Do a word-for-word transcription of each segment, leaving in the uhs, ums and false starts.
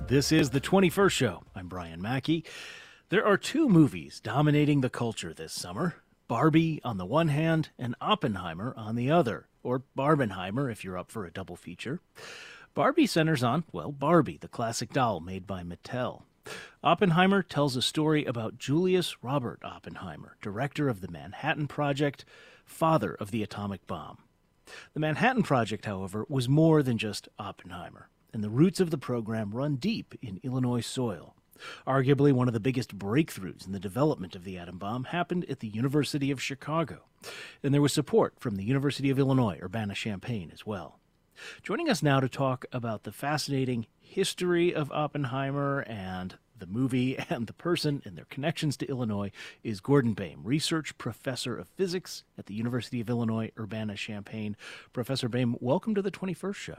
This is the twenty-first Show. I'm Brian Mackey. There are two movies dominating the culture this summer. Barbie on the one hand and Oppenheimer on the other, or Barbenheimer if you're up for a double feature. Barbie centers on, well, Barbie, the classic doll made by Mattel. Oppenheimer tells a story about Julius Robert Oppenheimer, director of the Manhattan Project, father of the atomic bomb. The Manhattan Project, however, was more than just Oppenheimer, and the roots of the program run deep in Illinois soil. Arguably one of the biggest breakthroughs in the development of the atom bomb happened at the University of Chicago, and there was support from the University of Illinois, Urbana-Champaign as well. Joining us now to talk about the fascinating history of Oppenheimer and the movie and the person and their connections to Illinois is Gordon Boehm, Research Professor of Physics at the University of Illinois, Urbana-Champaign. Professor Boehm, welcome to the twenty-first Show.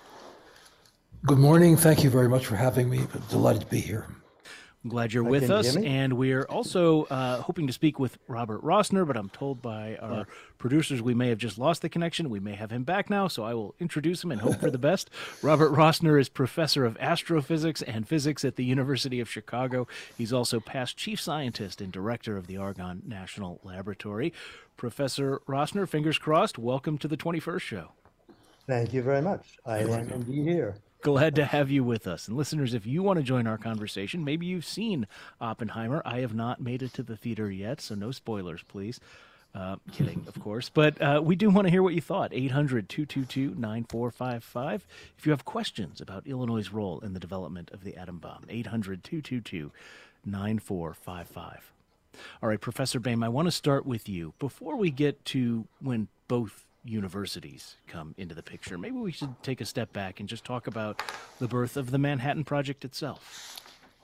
Good morning. Thank you very much for having me. I'm delighted to be here. I'm glad you're with us, and we're also uh, hoping to speak with Robert Rossner, but I'm told by our producers we may have just lost the connection. We may have him back now, so I will introduce him and hope for the best. Robert Rossner is professor of astrophysics and physics at the University of Chicago. He's also past chief scientist and director of the Argonne National Laboratory. Professor Rossner, fingers crossed, welcome to the twenty-first Show. Thank you very much. I am indeed here. Glad to have you with us. And listeners, if you want to join our conversation, maybe you've seen Oppenheimer. I have not made it to the theater yet, so no spoilers, please. Uh, kidding, of course. But uh, we do want to hear what you thought. eight hundred, two two two, nine four five five. If you have questions about Illinois' role in the development of the atom bomb, eight hundred, two two two, nine four five five. All right, Professor Boehm, I want to start with you. Before we get to when both universities come into the picture, maybe we should take a step back and just talk about the birth of the Manhattan Project itself.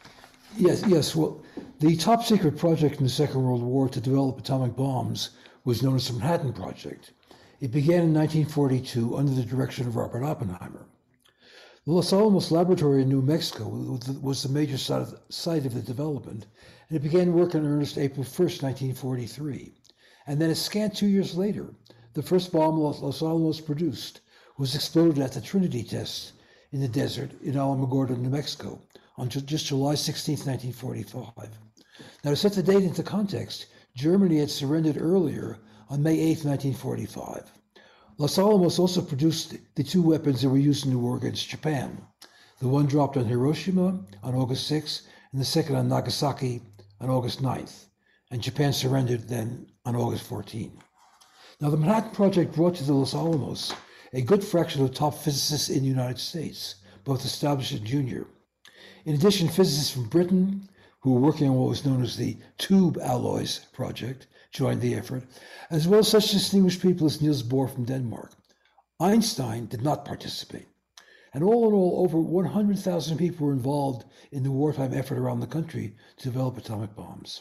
Yes, yes. Well, the top secret project in the Second World War to develop atomic bombs was known as the Manhattan Project. It began in nineteen forty-two under the direction of Robert Oppenheimer. The Los Alamos Laboratory in New Mexico was the major site of the development, and it began work in earnest April first, nineteen forty-three. And then a scant two years later, the first bomb Los Alamos produced was exploded at the Trinity test in the desert in Alamogordo, New Mexico, on just July sixteenth, nineteen forty-five. Now, to set the date into context, Germany had surrendered earlier on May eighth, nineteen forty-five. Los Alamos also produced the two weapons that were used in the war against Japan. The one dropped on Hiroshima on August sixth, and the second on Nagasaki on August ninth. And Japan surrendered then on August fourteenth. Now, the Manhattan Project brought to the Los Alamos a good fraction of top physicists in the United States, both established and junior. In addition, physicists from Britain, who were working on what was known as the Tube Alloys Project, joined the effort, as well as such distinguished people as Niels Bohr from Denmark. Einstein did not participate. And all in all, over one hundred thousand people were involved in the wartime effort around the country to develop atomic bombs.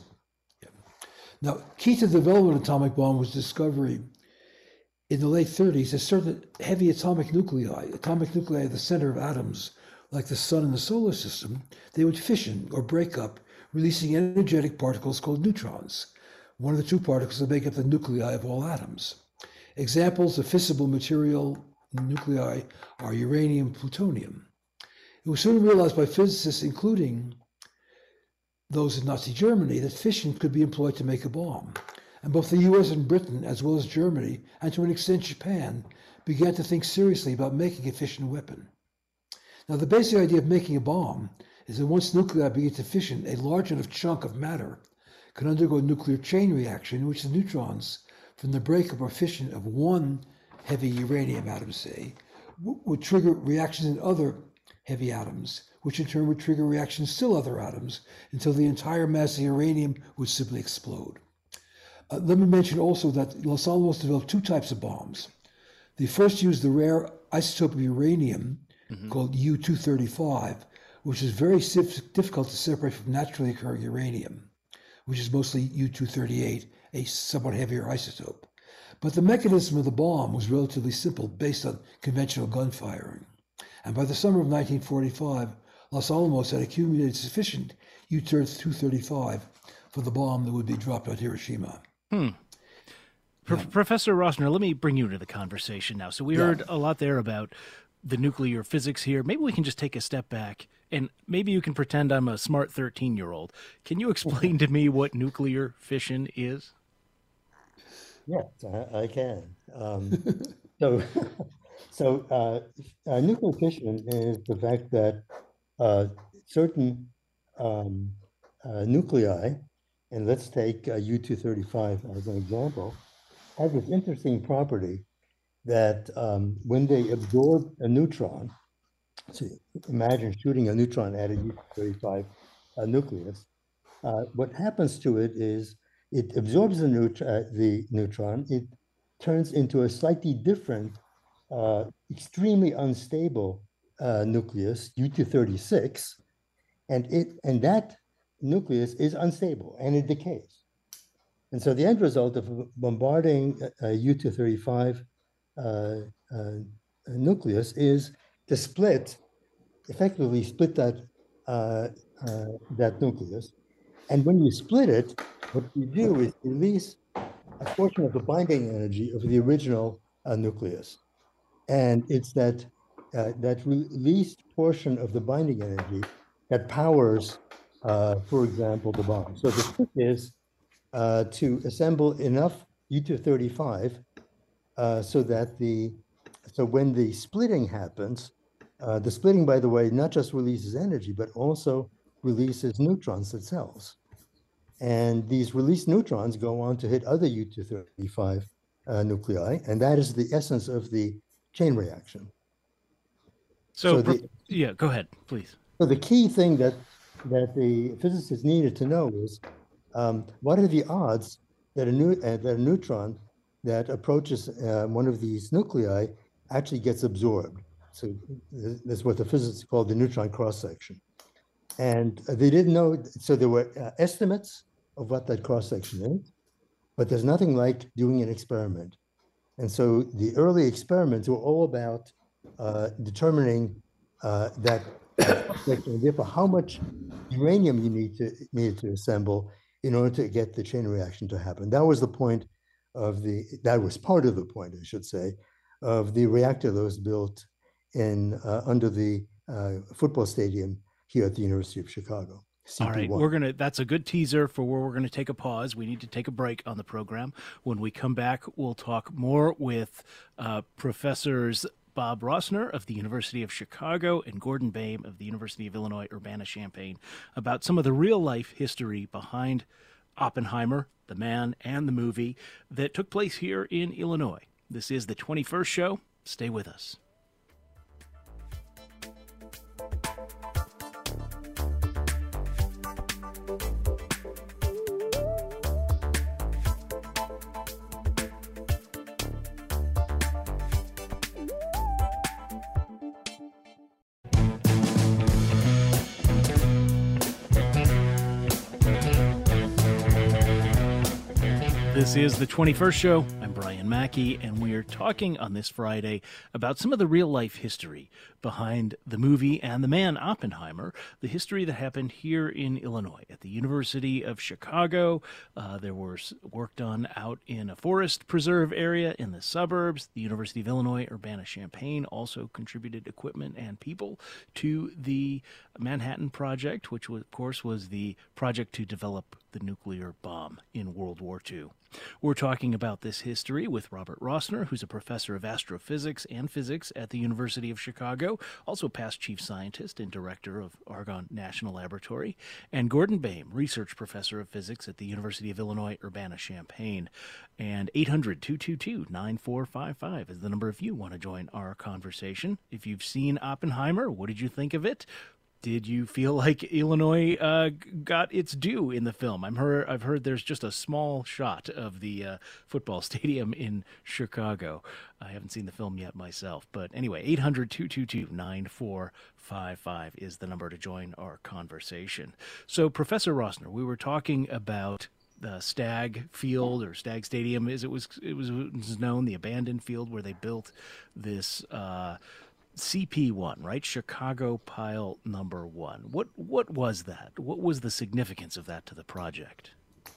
Now, key to the development of atomic bomb was discovery in the late thirties that certain heavy atomic nuclei, atomic nuclei at the center of atoms, like the sun and the solar system, they would fission or break up, releasing energetic particles called neutrons, one of the two particles that make up the nuclei of all atoms. Examples of fissile material nuclei are uranium and plutonium. It was soon realized by physicists, including those in Nazi Germany, that fission could be employed to make a bomb. And both the U S and Britain, as well as Germany, and to an extent Japan, began to think seriously about making a fission weapon. Now, the basic idea of making a bomb is that once nuclei begin to fission, a large enough chunk of matter can undergo a nuclear chain reaction in which the neutrons from the breakup or fission of one heavy uranium atom, say, would trigger reactions in other heavy atoms, which in turn would trigger reactions in still other atoms until the entire mass of uranium would simply explode. Uh, let me mention also that Los Alamos developed two types of bombs. The first used the rare isotope of uranium mm-hmm. called U two thirty-five, which is very difficult to separate from naturally occurring uranium, which is mostly U two thirty-eight, a somewhat heavier isotope. But the mechanism of the bomb was relatively simple, based on conventional gun firing. And by the summer of nineteen forty-five, Los Alamos had accumulated sufficient U two thirty-five for the bomb that would be dropped on Hiroshima. Hmm. Pro- yeah. Professor Rossner, let me bring you into the conversation now. So we yeah. heard a lot there about the nuclear physics here. Maybe we can just take a step back And maybe you can pretend I'm a smart thirteen-year-old. Can you explain to me what nuclear fission is? Yes, I, I can. Um, so, so uh, uh, nuclear fission is the fact that uh, certain um, uh, nuclei, and let's take uh, U two thirty-five as an example, have this interesting property that um, when they absorb a neutron, so imagine shooting a neutron at a U two thirty-five uh, nucleus, uh, what happens to it is it absorbs the, neut uh, the neutron, it turns into a slightly different, uh, extremely unstable uh, nucleus, U two thirty-six, and it and that nucleus is unstable and it decays. And so the end result of bombarding a, a U two thirty-five uh, uh, nucleus is to split, effectively split that uh, uh, that nucleus. And when you split it, what you do is release a portion of the binding energy of the original uh, nucleus. And it's that, uh, that released portion of the binding energy that powers, uh, for example, the bomb. So the trick is uh, to assemble enough U two thirty-five uh, so that the, so when the splitting happens, uh, the splitting, by the way, not just releases energy, but also releases neutrons themselves. And these released neutrons go on to hit other U two thirty-five uh, nuclei, and that is the essence of the chain reaction. So, so the, yeah, go ahead, please. So the key thing that that the physicists needed to know is um, what are the odds that a, new, uh, that a neutron that approaches uh, one of these nuclei actually gets absorbed. So that's what the physicists call the neutron cross-section. And they didn't know, so there were uh, estimates of what that cross-section is, but there's nothing like doing an experiment. And so the early experiments were all about uh, determining uh, that cross-section, therefore how much uranium you need to needed to assemble in order to get the chain reaction to happen. That was the point of the, that was part of the point, I should say, of the reactor that was built in uh, under the uh, football stadium here at the University of Chicago. C P one. All right, we're gonna. That's a good teaser for where we're gonna take a pause. We need to take a break on the program. When we come back, we'll talk more with uh, Professors Bob Rossner of the University of Chicago and Gordon Boehm of the University of Illinois Urbana-Champaign about some of the real-life history behind Oppenheimer, the man, and the movie that took place here in Illinois. This is the twenty-first show. Stay with us. This is the twenty-first show. I'm Brian Mackey, and we are talking on this Friday about some of the real-life history behind the movie and the man Oppenheimer, the history that happened here in Illinois at the University of Chicago. Uh, there was work done out in a forest preserve area in the suburbs. The University of Illinois Urbana-Champaign also contributed equipment and people to the Manhattan Project, which, was, of course, was the project to develop the nuclear bomb in World War Two. We're talking about this history with Robert Rossner, who's a professor of astrophysics and physics at the University of Chicago, also past chief scientist and director of Argonne National Laboratory, and Gordon Boehm, research professor of physics at the University of Illinois Urbana-Champaign. And eight hundred, two two two, nine four five five is the number if you want to join our conversation. If you've seen Oppenheimer, what did you think of it? Did you feel like Illinois uh, got its due in the film? I'm heard, I've heard there's just a small shot of the uh, football stadium in Chicago. I haven't seen the film yet myself. But anyway, eight hundred, two two two, nine four five five is the number to join our conversation. So, Professor Rossner, we were talking about the Stagg Field, or Stagg Stadium, as it was, it was known, the abandoned field where they built this uh C P one, right? Chicago Pile Number One. What what was that? What was the significance of that to the project?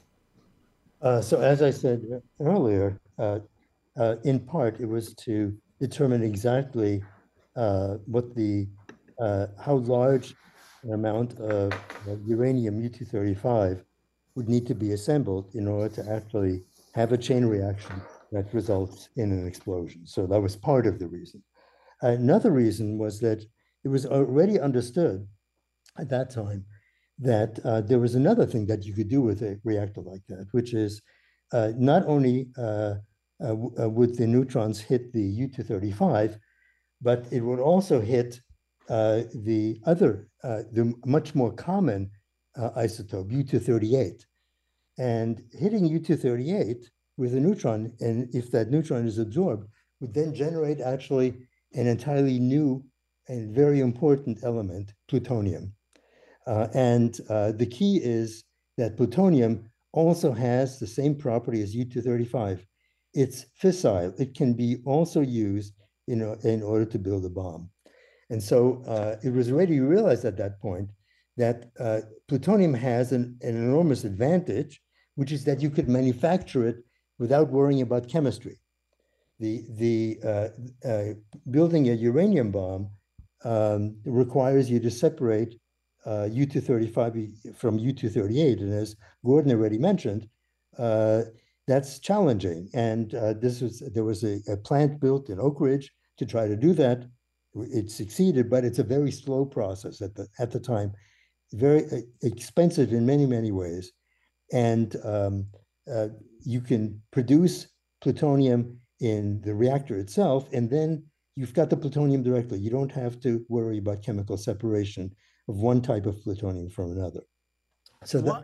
Uh, so, as I said earlier, uh, uh, in part, it was to determine exactly uh, what the uh, how large amount of uranium U two thirty-five would need to be assembled in order to actually have a chain reaction that results in an explosion. So that was part of the reason. Another reason was that it was already understood at that time that uh, there was another thing that you could do with a reactor like that, which is uh, not only uh, uh, would the neutrons hit the U two thirty-five, but it would also hit uh, the other, uh, the much more common uh, isotope, U two thirty-eight. And hitting U two thirty-eight with a neutron, and if that neutron is absorbed, would then generate actually an entirely new and very important element, plutonium. Uh, and uh, the key is that plutonium also has the same property as U two thirty-five. It's fissile. It can be also used in, in order to build a bomb. And so uh, it was already realized at that point that uh, plutonium has an, an enormous advantage, which is that you could manufacture it without worrying about chemistry. The, the uh, uh, building a uranium bomb um, requires you to separate uh, U two thirty-five from U two thirty-eight. And as Gordon already mentioned, uh, that's challenging. And uh, this was, there was a, a plant built in Oak Ridge to try to do that. It succeeded, but it's a very slow process at the, at the time, very expensive in many, many ways. And um, uh, you can produce plutonium in the reactor itself, and then you've got the plutonium directly. You don't have to worry about chemical separation of one type of plutonium from another. So, that,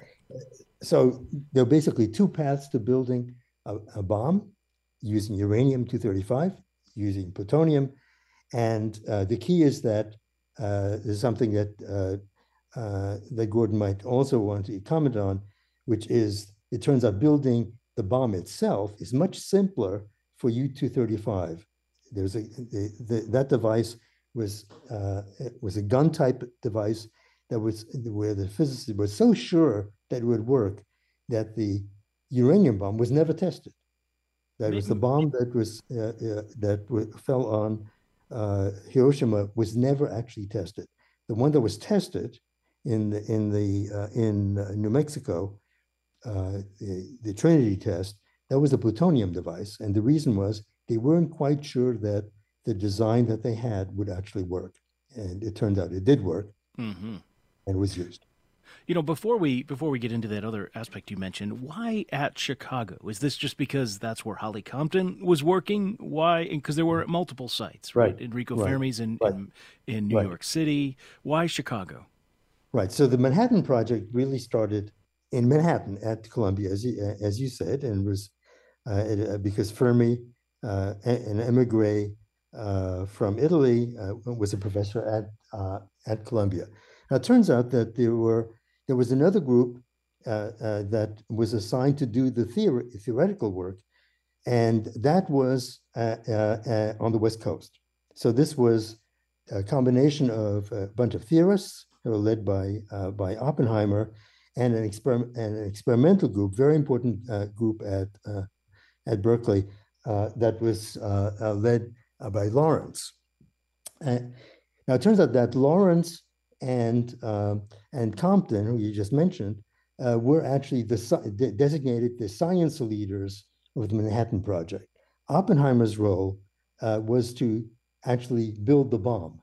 so there are basically two paths to building a, a bomb, using uranium two thirty-five, using plutonium. And uh, the key is that uh, is something that, uh, uh, that Gordon might also want to comment on, which is, it turns out building the bomb itself is much simpler for U two thirty-five. There's a, the, the, that device was, uh, was a gun type device that was, where the physicists were so sure that it would work that the uranium bomb was never tested. That was the bomb that was, uh, uh, that fell on uh, Hiroshima was never actually tested. The one that was tested in the, in, the, uh, in uh, New Mexico, uh, the, the Trinity test, that was a plutonium device. And the reason was they weren't quite sure that the design that they had would actually work. And it turned out it did work, mm-hmm. and was used. You know, before we before we get into that other aspect you mentioned, why at Chicago? Is this just because that's where Holly Compton was working? Why? Because there were multiple sites, right? right. Enrico right. Fermi's in, right. in in New right. York City. Why Chicago? Right. So the Manhattan Project really started in Manhattan at Columbia, as you, as you said, and was uh, because Fermi, uh, an emigre uh, from Italy, uh, was a professor at uh, at Columbia. Now it turns out that there were there was another group uh, uh, that was assigned to do the theory, theoretical work, and that was uh, uh, uh, on the West Coast. So this was a combination of a bunch of theorists who were led by uh, by Oppenheimer, and an experiment and an experimental group, very important uh, group at uh, at Berkeley, uh, that was uh, uh, led uh, by Lawrence. And now it turns out that Lawrence and uh, and Compton, who you just mentioned, uh, were actually the de designated the science leaders of the Manhattan Project. Oppenheimer's role uh, was to actually build the bomb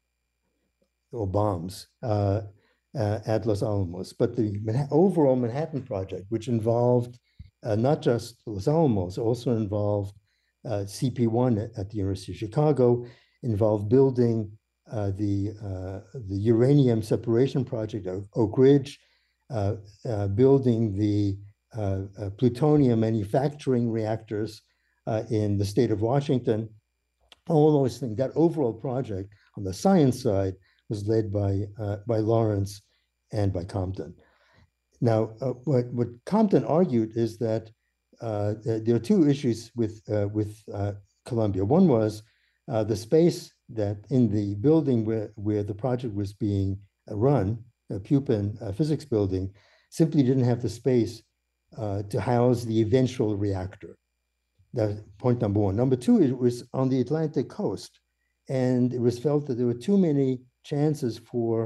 or bombs uh, uh, at Los Alamos, but the Manha overall Manhattan Project, which involved uh, not just Los Alamos, also involved uh, C P one at, at the University of Chicago, involved building Uh, the uh, the uranium separation project of Oak Ridge, uh, uh, building the uh, uh, plutonium manufacturing reactors uh, in the state of Washington. All those things. That overall project on the science side was led by uh, by Lawrence and by Compton. Now, uh, what what Compton argued is that uh, there are two issues with uh, with uh, Columbia. One was uh, the space that in the building where, where the project was being run, a Pupin uh, physics building, simply didn't have the space uh, to house the eventual reactor. That's point number one. Number two, it was on the Atlantic coast, and it was felt that there were too many chances for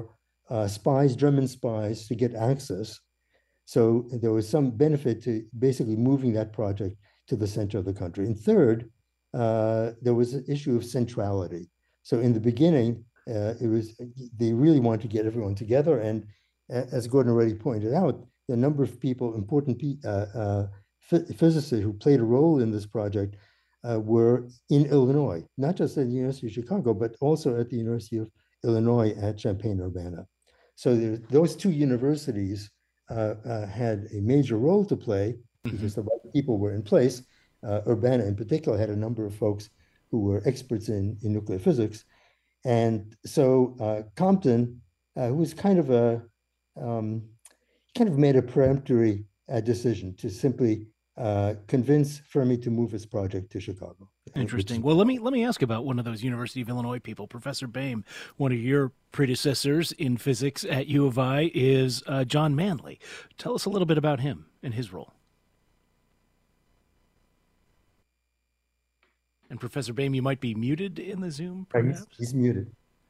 uh, spies, German spies, to get access. So there was some benefit to basically moving that project to the center of the country. And third, uh, there was an issue of centrality. So in the beginning, uh, it was they really wanted to get everyone together. And as Gordon already pointed out, the number of people, important uh, uh, physicists who played a role in this project uh, were in Illinois, not just at the University of Chicago, but also at the University of Illinois at Champaign-Urbana. So there, those two universities uh, uh, had a major role to play because mm-hmm. the right people were in place. Uh, Urbana in particular had a number of folks who were experts in, in nuclear physics. And so uh, Compton, uh, who was kind of a, um, kind of made a peremptory uh, decision to simply uh, convince Fermi to move his project to Chicago. Interesting. Well, let me let me ask about one of those University of Illinois people, Professor Boehm. One of your predecessors in physics at U of I is uh, John Manley. Tell us a little bit about him and his role. And Professor Boehm, you might be muted in the Zoom, perhaps? He's, he's muted.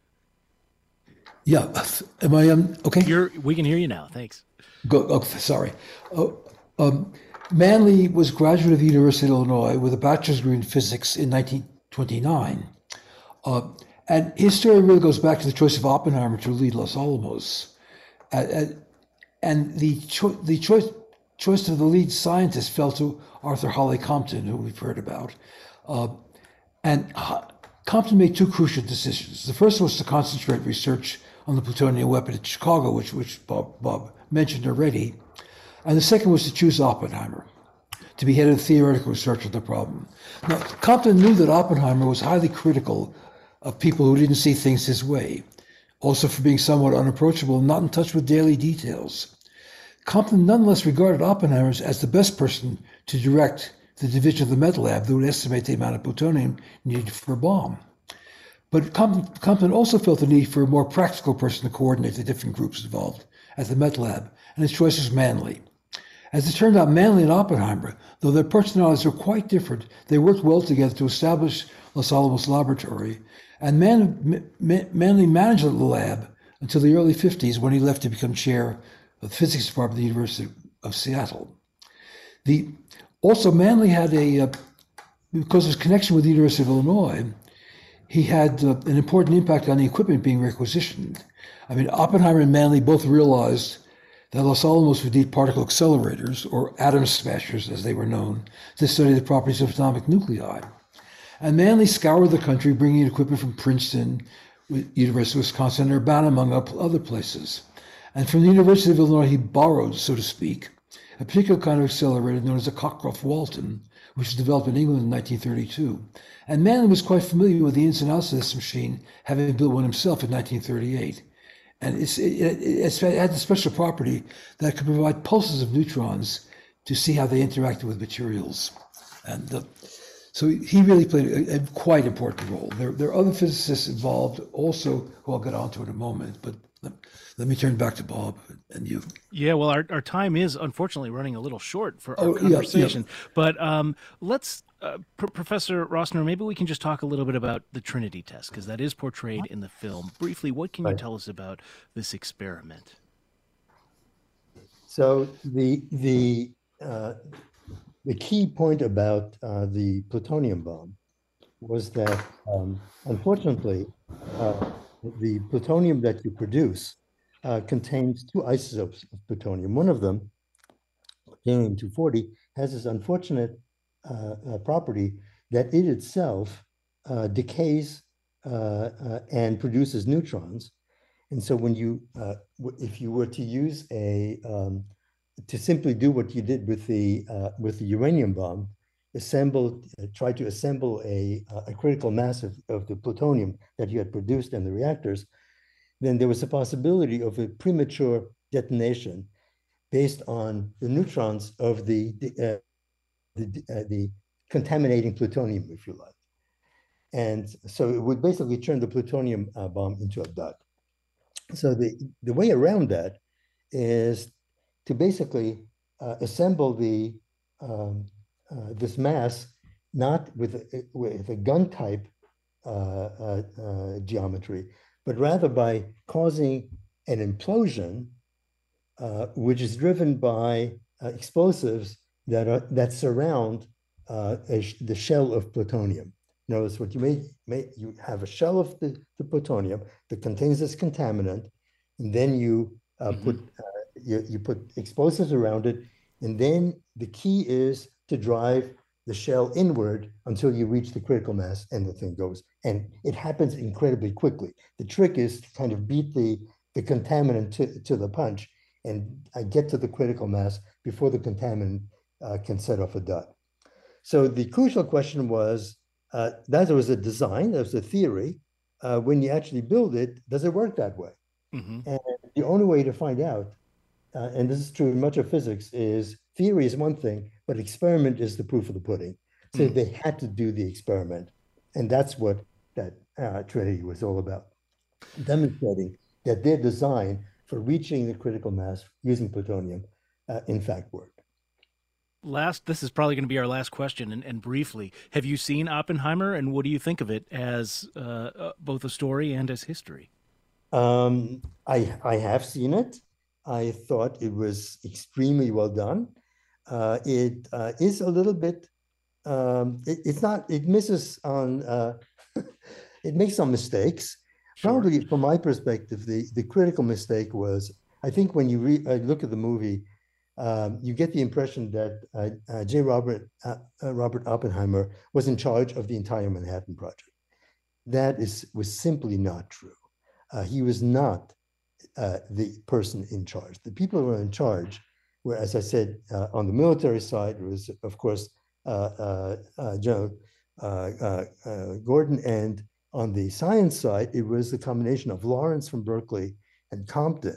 Yeah. Am I um, okay? You're, we can hear you now. Thanks. Go, oh, sorry. Uh, um, Manley was a graduate of the University of Illinois with a bachelor's degree in physics in nineteen twenty-nine. Uh, and his story really goes back to the choice of Oppenheimer to lead Los Alamos. Uh, uh, and the, cho the choice, choice of the lead scientist fell to Arthur Holly Compton, who we've heard about. Uh, and uh, Compton made two crucial decisions. The first was to concentrate research on the plutonium weapon at Chicago, which, which Bob, Bob mentioned already. And the second was to choose Oppenheimer to be head of theoretical research on the problem. Now, Compton knew that Oppenheimer was highly critical of people who didn't see things his way, also for being somewhat unapproachable and not in touch with daily details. Compton nonetheless regarded Oppenheimer as the best person to direct the division of the Met Lab that would estimate the amount of plutonium needed for a bomb. But Compton, Compton also felt the need for a more practical person to coordinate the different groups involved at the Met Lab, and his choice was Manley. As it turned out, Manley and Oppenheimer, though their personalities were quite different, they worked well together to establish Los Alamos Laboratory, and Man, Man, Manley managed the lab until the early fifties when he left to become chair of the physics department at the University of Seattle. The, also, Manley had a, uh, because of his connection with the University of Illinois, he had uh, an important impact on the equipment being requisitioned. I mean, Oppenheimer and Manley both realized that Los Alamos would need particle accelerators, or atom smashers as they were known, to study the properties of atomic nuclei. And Manley scoured the country, bringing equipment from Princeton, University of Wisconsin, and Urbana, among other places. And from the University of Illinois, he borrowed, so to speak, a particular kind of accelerator known as a Cockcroft-Walton, which was developed in England in nineteen thirty-two. And Manley was quite familiar with the ins and outs of this machine, having built one himself in nineteen thirty-eight. And it's, it, it, it had the special property that it could provide pulses of neutrons to see how they interacted with materials. And uh, so he really played a, a quite important role. There, there are other physicists involved also, who I'll get onto in a moment, but let, let me turn back to Bob and you. Yeah, well, our, our time is unfortunately running a little short for our oh, conversation. Yeah, yeah. But um, let's, uh, P Professor Rossner, maybe we can just talk a little bit about the Trinity test, because that is portrayed in the film. Briefly, what can you right. tell us about this experiment? So the the uh, the key point about uh, the plutonium bomb was that, um, unfortunately, uh, the plutonium that you produce uh, contains two isotopes of plutonium. One of them, plutonium two forty, has this unfortunate uh, uh, property that it itself uh, decays uh, uh, and produces neutrons. And so when you, uh, if you were to use a, um, to simply do what you did with the, uh, with the uranium bomb, assemble, uh, try to assemble a, a critical mass of, of the plutonium that you had produced in the reactors, then there was a possibility of a premature detonation based on the neutrons of the, uh, the, uh, the contaminating plutonium, if you like. And so it would basically turn the plutonium uh, bomb into a dud. So the, the way around that is to basically uh, assemble the um, uh, this mass not with a, with a gun type uh, uh, uh, geometry, but rather by causing an implosion, uh, which is driven by uh, explosives that are that surround uh, a, the shell of plutonium. Notice what you may, may you have a shell of the, the plutonium that contains this contaminant, and then you uh, mm-hmm. put uh, you, you put explosives around it, and then the key is to drive the shell inward until you reach the critical mass and the thing goes. And it happens incredibly quickly. The trick is to kind of beat the, the contaminant to, to the punch and I get to the critical mass before the contaminant uh, can set off a dud. So the crucial question was, uh, that was a design, that was a theory. Uh, when you actually build it, does it work that way? Mm-hmm. And the only way to find out, uh, and this is true in much of physics, is theory is one thing, but experiment is the proof of the pudding. So mm-hmm. they had to do the experiment. And that's what that uh, Trinity was all about, demonstrating that their design for reaching the critical mass using plutonium, uh, in fact, worked. Last, this is probably going to be our last question, and, and briefly, have you seen Oppenheimer, and what do you think of it as uh, uh, both a story and as history? Um, I I have seen it. I thought it was extremely well done. Uh, it uh, is a little bit. Um, it, it's not. It misses on. Uh, it makes some mistakes. Sure. Probably, from my perspective, the the critical mistake was. I think when you re, uh, look at the movie. Um, you get the impression that uh, uh, J. Robert uh, uh, Robert Oppenheimer was in charge of the entire Manhattan Project. That is was simply not true. Uh, he was not uh, the person in charge. The people who were in charge were, as I said, uh, on the military side, it was, of course, uh, uh, uh, General uh, uh, uh, Gordon, and on the science side, it was the combination of Lawrence from Berkeley and Compton.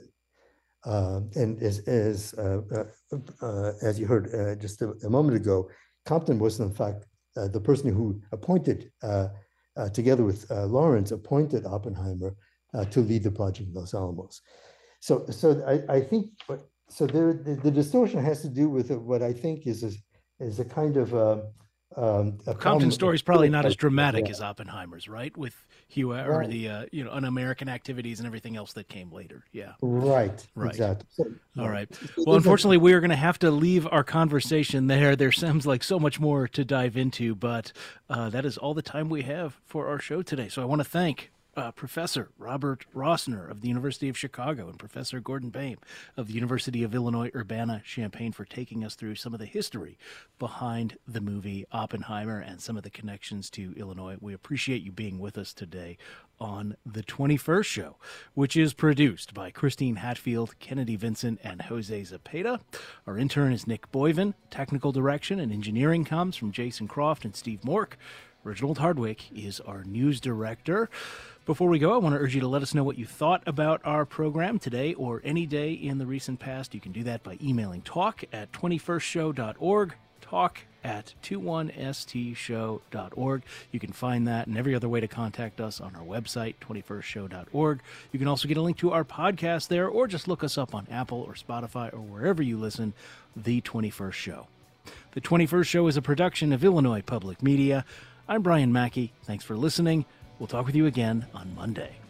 Uh, and as as uh, uh, uh, as you heard uh, just a, a moment ago, Compton was in fact uh, the person who appointed, uh, uh, together with uh, Lawrence, appointed Oppenheimer uh, to lead the project in Los Alamos. So, so I, I think so. There, the, the distortion has to do with what I think is a, is a kind of a, um, a Compton's story is probably not as dramatic yeah. as Oppenheimer's, right? With Hugh or right. the uh, you know un-American activities and everything else that came later. Yeah. Right. Right. Exactly. So, All right. Well, unfortunately, we are going to have to leave our conversation there. There seems like so much more to dive into, but uh, that is all the time we have for our show today. So I want to thank Uh, Professor Robert Rossner of the University of Chicago and Professor Gordon Boehm of the University of Illinois Urbana-Champaign for taking us through some of the history behind the movie Oppenheimer and some of the connections to Illinois. We appreciate you being with us today on The twenty-first Show, which is produced by Christine Hatfield, Kennedy Vincent, and Jose Zepeda. Our intern is Nick Boyven. Technical direction and engineering comes from Jason Croft and Steve Mork. Reginald Hardwick is our news director. Before we go, I want to urge you to let us know what you thought about our program today or any day in the recent past. You can do that by emailing talk at twenty-first show dot org, talk at twenty-one s t show dot org. You can find that and every other way to contact us on our website, twenty-first show dot org. You can also get a link to our podcast there, or just look us up on Apple or Spotify or wherever you listen, The twenty-first Show. The twenty-first Show is a production of Illinois Public Media. I'm Brian Mackey. Thanks for listening. We'll talk with you again on Monday.